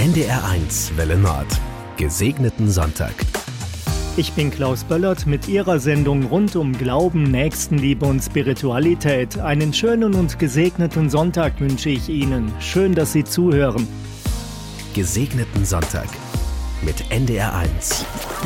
NDR1 Welle Nord. Gesegneten Sonntag. Ich bin Klaus Böllert mit Ihrer Sendung rund um Glauben, Nächstenliebe und Spiritualität. Einen schönen und gesegneten Sonntag wünsche ich Ihnen. Schön, dass Sie zuhören. Gesegneten Sonntag mit NDR1.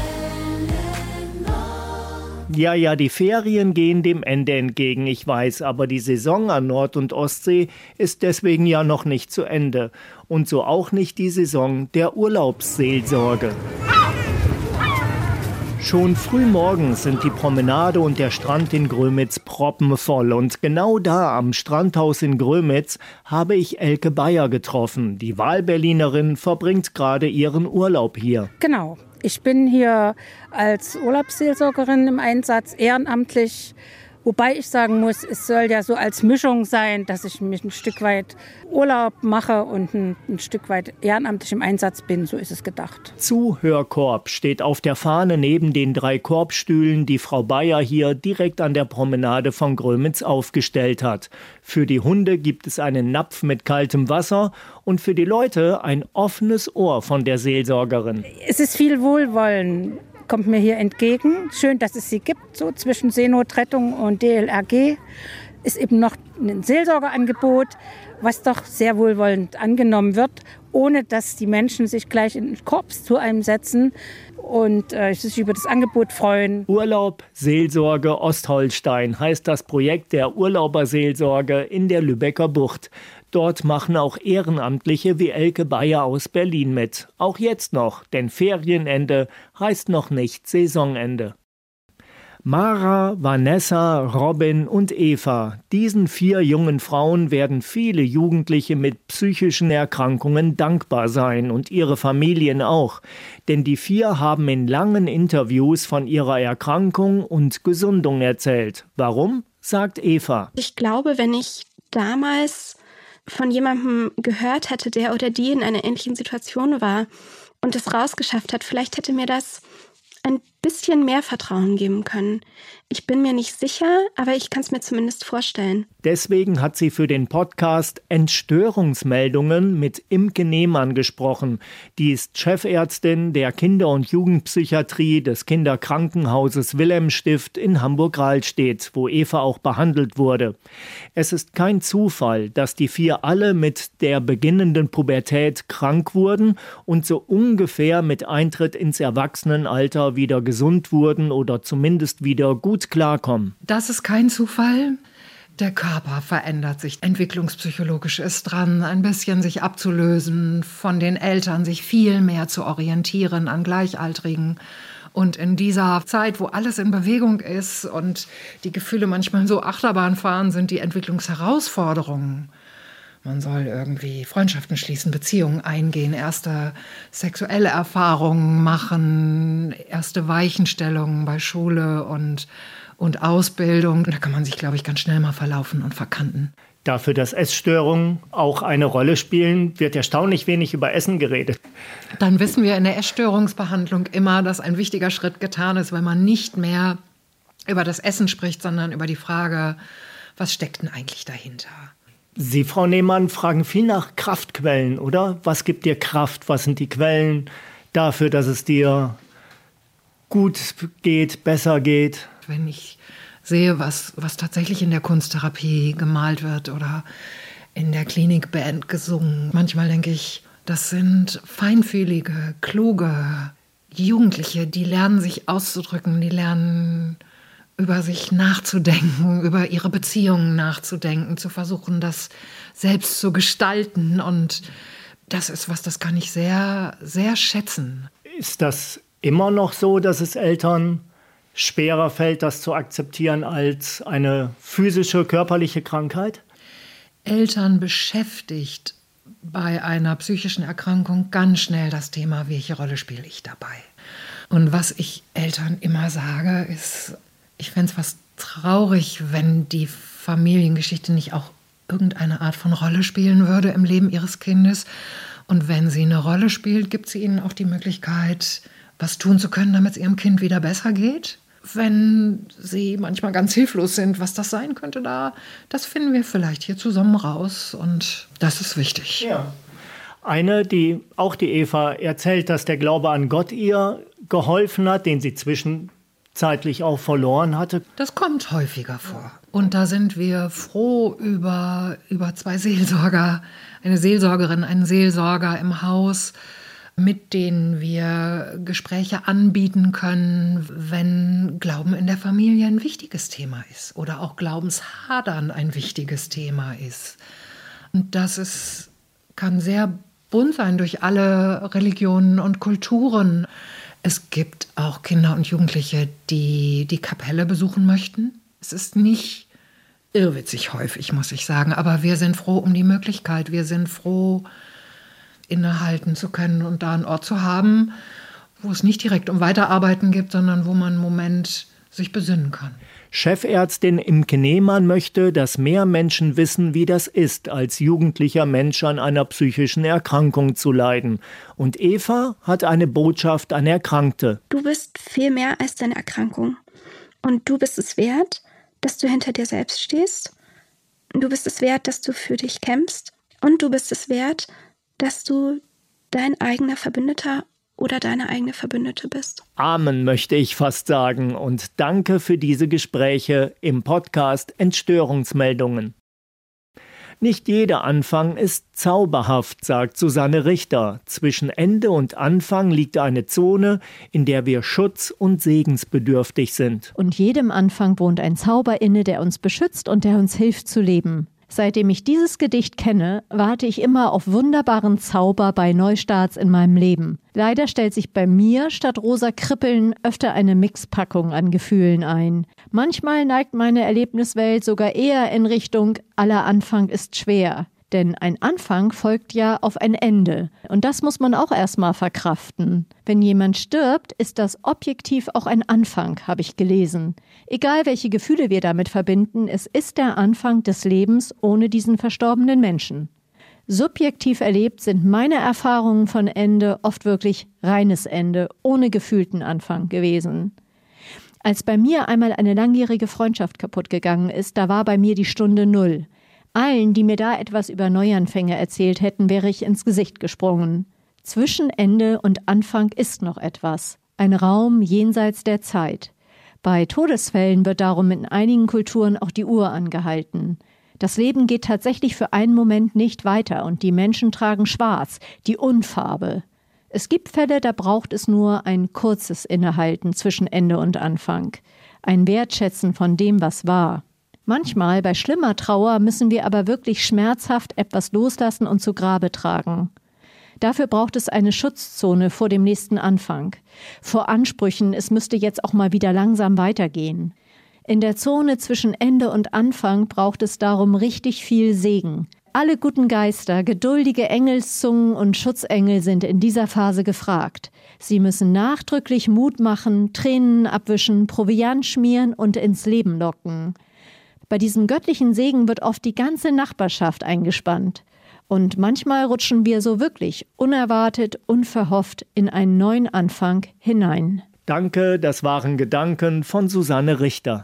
Ja, die Ferien gehen dem Ende entgegen, ich weiß, aber die Saison an Nord- und Ostsee ist deswegen ja noch nicht zu Ende. Und so auch nicht die Saison der Urlaubsseelsorge. Schon früh morgens sind die Promenade und der Strand in Grömitz proppenvoll. Und genau da am Strandhaus in Grömitz habe ich Elke Bayer getroffen. Die Wahlberlinerin verbringt gerade ihren Urlaub hier. Genau. Ich bin hier als Urlaubsseelsorgerin im Einsatz, ehrenamtlich. Wobei ich sagen muss, es soll ja so als Mischung sein, dass ich mich ein Stück weit Urlaub mache und ein Stück weit ehrenamtlich im Einsatz bin. So ist es gedacht. Zuhörkorb steht auf der Fahne neben den 3 Korbstühlen, die Frau Bayer hier direkt an der Promenade von Grömitz aufgestellt hat. Für die Hunde gibt es einen Napf mit kaltem Wasser und für die Leute ein offenes Ohr von der Seelsorgerin. Es ist viel Wohlwollen. Kommt mir hier entgegen. Schön, dass es sie gibt, so zwischen Seenotrettung und DLRG. Ist eben noch ein Seelsorgeangebot, was doch sehr wohlwollend angenommen wird, ohne dass die Menschen sich gleich in den Korps zu einem setzen und sich über das Angebot freuen. Urlaub, Seelsorge, Ostholstein heißt das Projekt der Urlauberseelsorge in der Lübecker Bucht. Dort machen auch Ehrenamtliche wie Elke Bayer aus Berlin mit. Auch jetzt noch, denn Ferienende heißt noch nicht Saisonende. Mara, Vanessa, Robin und Eva. Diesen 4 jungen Frauen werden viele Jugendliche mit psychischen Erkrankungen dankbar sein und ihre Familien auch. Denn die 4 haben in langen Interviews von ihrer Erkrankung und Gesundung erzählt. Warum? Sagt Eva. Ich glaube, wenn ich damals von jemandem gehört hätte, der oder die in einer ähnlichen Situation war und es rausgeschafft hat, vielleicht hätte mir das ein bisschen mehr Vertrauen geben können. Ich bin mir nicht sicher, aber ich kann es mir zumindest vorstellen. Deswegen hat sie für den Podcast Entstörungsmeldungen mit Imke Nehmann gesprochen. Die ist Chefärztin der Kinder- und Jugendpsychiatrie des Kinderkrankenhauses Wilhelmstift in Hamburg-Rahlstedt, wo Eva auch behandelt wurde. Es ist kein Zufall, dass die 4 alle mit der beginnenden Pubertät krank wurden und so ungefähr mit Eintritt ins Erwachsenenalter wieder gesund wurden oder zumindest wieder gut klarkommen. Das ist kein Zufall. Der Körper verändert sich. Entwicklungspsychologisch ist dran, ein bisschen sich abzulösen von den Eltern, sich viel mehr zu orientieren an Gleichaltrigen. Und in dieser Zeit, wo alles in Bewegung ist und die Gefühle manchmal so Achterbahn fahren, sind die Entwicklungsherausforderungen. Man soll irgendwie Freundschaften schließen, Beziehungen eingehen, erste sexuelle Erfahrungen machen, erste Weichenstellungen bei Schule und Ausbildung. Da kann man sich, glaube ich, ganz schnell mal verlaufen und verkanten. Dafür, dass Essstörungen auch eine Rolle spielen, wird erstaunlich wenig über Essen geredet. Dann wissen wir in der Essstörungsbehandlung immer, dass ein wichtiger Schritt getan ist, weil man nicht mehr über das Essen spricht, sondern über die Frage, was steckt denn eigentlich dahinter? Sie, Frau Nehmann, fragen viel nach Kraftquellen, oder? Was gibt dir Kraft? Was sind die Quellen dafür, dass es dir gut geht, besser geht? Wenn ich sehe, was tatsächlich in der Kunsttherapie gemalt wird oder in der Klinikband gesungen, manchmal denke ich, das sind feinfühlige, kluge Jugendliche, die lernen sich auszudrücken, die lernen über sich nachzudenken, über ihre Beziehungen nachzudenken, zu versuchen, das selbst zu gestalten. Und das ist was, das kann ich sehr, sehr schätzen. Ist das immer noch so, dass es Eltern schwerer fällt, das zu akzeptieren als eine physische, körperliche Krankheit? Eltern beschäftigt bei einer psychischen Erkrankung ganz schnell das Thema, welche Rolle spiele ich dabei? Und was ich Eltern immer sage, ist, ich fände es fast traurig, wenn die Familiengeschichte nicht auch irgendeine Art von Rolle spielen würde im Leben ihres Kindes. Und wenn sie eine Rolle spielt, gibt sie ihnen auch die Möglichkeit, was tun zu können, damit es ihrem Kind wieder besser geht. Wenn sie manchmal ganz hilflos sind, was das sein könnte, das finden wir vielleicht hier zusammen raus. Und das ist wichtig. Ja. Eine, die Eva erzählt, dass der Glaube an Gott ihr geholfen hat, den sie zwischenzeitlich auch verloren hatte. Das kommt häufiger vor. Und da sind wir froh über 2 Seelsorger, eine Seelsorgerin, einen Seelsorger im Haus, mit denen wir Gespräche anbieten können, wenn Glauben in der Familie ein wichtiges Thema ist oder auch Glaubenshadern ein wichtiges Thema ist. Und das kann sehr bunt sein durch alle Religionen und Kulturen. Es gibt auch Kinder und Jugendliche, die die Kapelle besuchen möchten. Es ist nicht irrwitzig häufig, muss ich sagen, aber wir sind froh um die Möglichkeit. Wir sind froh, innehalten zu können und da einen Ort zu haben, wo es nicht direkt um Weiterarbeiten geht, sondern wo man einen Moment sich besinnen kann. Chefärztin Imke Nehmann möchte, dass mehr Menschen wissen, wie das ist, als jugendlicher Mensch an einer psychischen Erkrankung zu leiden. Und Eva hat eine Botschaft an Erkrankte. Du bist viel mehr als deine Erkrankung. Und du bist es wert, dass du hinter dir selbst stehst. Du bist es wert, dass du für dich kämpfst. Und du bist es wert, dass du dein eigener Verbündeter oder deine eigene Verbündete bist. Amen, möchte ich fast sagen. Und danke für diese Gespräche im Podcast Entstörungsmeldungen. Nicht jeder Anfang ist zauberhaft, sagt Susanne Richter. Zwischen Ende und Anfang liegt eine Zone, in der wir schutz- und segensbedürftig sind. Und jedem Anfang wohnt ein Zauber inne, der uns beschützt und der uns hilft zu leben. Seitdem ich dieses Gedicht kenne, warte ich immer auf wunderbaren Zauber bei Neustarts in meinem Leben. Leider stellt sich bei mir statt rosa Kribbeln öfter eine Mixpackung an Gefühlen ein. Manchmal neigt meine Erlebniswelt sogar eher in Richtung aller Anfang ist schwer. Denn ein Anfang folgt ja auf ein Ende. Und das muss man auch erstmal verkraften. Wenn jemand stirbt, ist das objektiv auch ein Anfang, habe ich gelesen. Egal welche Gefühle wir damit verbinden, es ist der Anfang des Lebens ohne diesen verstorbenen Menschen. Subjektiv erlebt sind meine Erfahrungen von Ende oft wirklich reines Ende, ohne gefühlten Anfang gewesen. Als bei mir einmal eine langjährige Freundschaft kaputt gegangen ist, da war bei mir die Stunde 0. Allen, die mir da etwas über Neuanfänge erzählt hätten, wäre ich ins Gesicht gesprungen. Zwischen Ende und Anfang ist noch etwas. Ein Raum jenseits der Zeit. Bei Todesfällen wird darum in einigen Kulturen auch die Uhr angehalten. Das Leben geht tatsächlich für einen Moment nicht weiter und die Menschen tragen schwarz, die Unfarbe. Es gibt Fälle, da braucht es nur ein kurzes Innehalten zwischen Ende und Anfang. Ein Wertschätzen von dem, was war. Manchmal, bei schlimmer Trauer, müssen wir aber wirklich schmerzhaft etwas loslassen und zu Grabe tragen. Dafür braucht es eine Schutzzone vor dem nächsten Anfang. Vor Ansprüchen, es müsste jetzt auch mal wieder langsam weitergehen. In der Zone zwischen Ende und Anfang braucht es darum richtig viel Segen. Alle guten Geister, geduldige Engelszungen und Schutzengel sind in dieser Phase gefragt. Sie müssen nachdrücklich Mut machen, Tränen abwischen, Proviant schmieren und ins Leben locken. Bei diesem göttlichen Segen wird oft die ganze Nachbarschaft eingespannt. Und manchmal rutschen wir so wirklich unerwartet, unverhofft in einen neuen Anfang hinein. Danke, das waren Gedanken von Susanne Richter.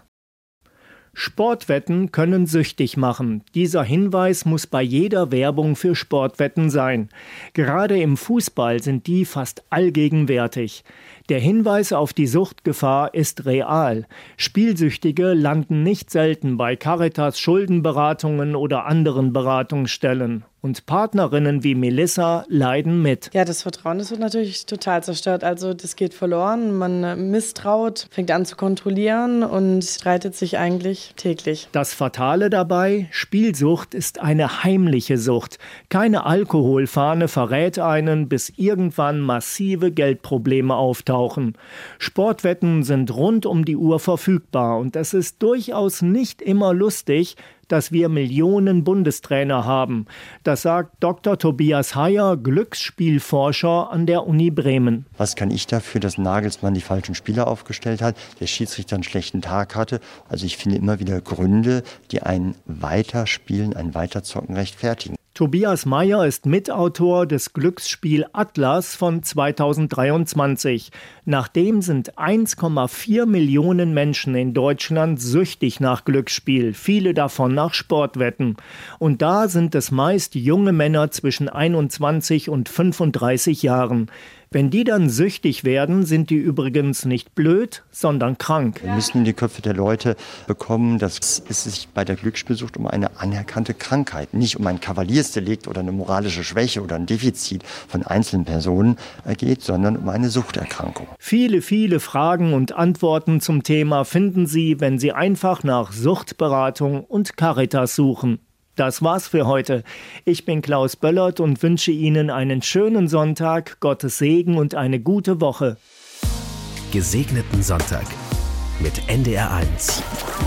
Sportwetten können süchtig machen. Dieser Hinweis muss bei jeder Werbung für Sportwetten sein. Gerade im Fußball sind die fast allgegenwärtig. Der Hinweis auf die Suchtgefahr ist real. Spielsüchtige landen nicht selten bei Caritas Schuldenberatungen oder anderen Beratungsstellen. Und Partnerinnen wie Melissa leiden mit. Ja, das Vertrauen, das wird natürlich total zerstört. Also das geht verloren, man misstraut, fängt an zu kontrollieren und streitet sich eigentlich täglich. Das Fatale dabei, Spielsucht ist eine heimliche Sucht. Keine Alkoholfahne verrät einen, bis irgendwann massive Geldprobleme auftauchen. Sportwetten sind rund um die Uhr verfügbar und es ist durchaus nicht immer lustig, dass wir Millionen Bundestrainer haben. Das sagt Dr. Tobias Heyer, Glücksspielforscher an der Uni Bremen. Was kann ich dafür, dass Nagelsmann die falschen Spieler aufgestellt hat, der Schiedsrichter einen schlechten Tag hatte? Also ich finde immer wieder Gründe, die ein Weiterspielen, ein Weiterzocken rechtfertigen. Tobias Meyer ist Mitautor des Glücksspiel Atlas von 2023. Nachdem sind 1,4 Millionen Menschen in Deutschland süchtig nach Glücksspiel, viele davon nach Sportwetten. Und da sind es meist junge Männer zwischen 21 und 35 Jahren. Wenn die dann süchtig werden, sind die übrigens nicht blöd, sondern krank. Wir müssen in die Köpfe der Leute bekommen, dass es sich bei der Glücksspielsucht um eine anerkannte Krankheit, nicht um ein Kavaliersdelikt oder eine moralische Schwäche oder ein Defizit von einzelnen Personen geht, sondern um eine Suchterkrankung. Viele, viele Fragen und Antworten zum Thema finden Sie, wenn Sie einfach nach Suchtberatung und Caritas suchen. Das war's für heute. Ich bin Klaus Böllert und wünsche Ihnen einen schönen Sonntag, Gottes Segen und eine gute Woche. Gesegneten Sonntag mit NDR 1.